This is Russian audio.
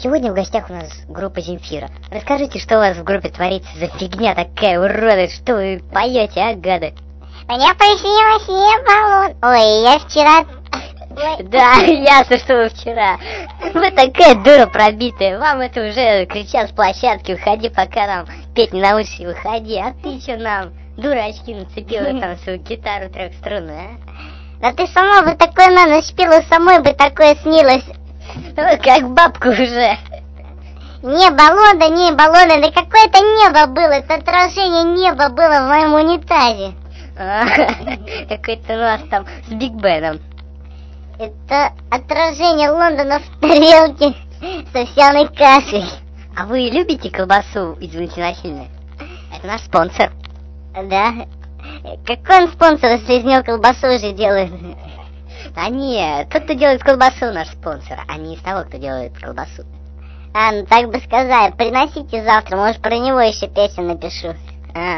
сегодня в гостях у нас группа Земфира. Расскажите, что у вас в группе творится за фигня такая, уроды, что вы поете, а, гады? Мне приснилось баллон. Ой, я вчера... Да, ясно, что вы вчера. Вы такая дура пробитая. Вам это уже кричат с площадки, уходи, пока нам петь не научишься, выходи. А ты что нам, дурачки, нацепила там свою гитару трехструнную, а? Да ты сама бы такой на ночь пела, самой бы такое снилось. Ну, как бабка уже. Не баллона, не баллона, да какое-то небо было, это отражение неба было в моем унитазе. Какой-то у нас там с Биг Беном. Это отражение Лондона в тарелке с овсяной кашей. А вы любите колбасу из Валентина? Это наш спонсор. Да? Какой он спонсор, если из него колбасу уже делает? А нет, тот, кто делает колбасу, наш спонсор, а не из того, кто делает колбасу. А, ну так бы сказать, приносите завтра, может про него еще песню напишу.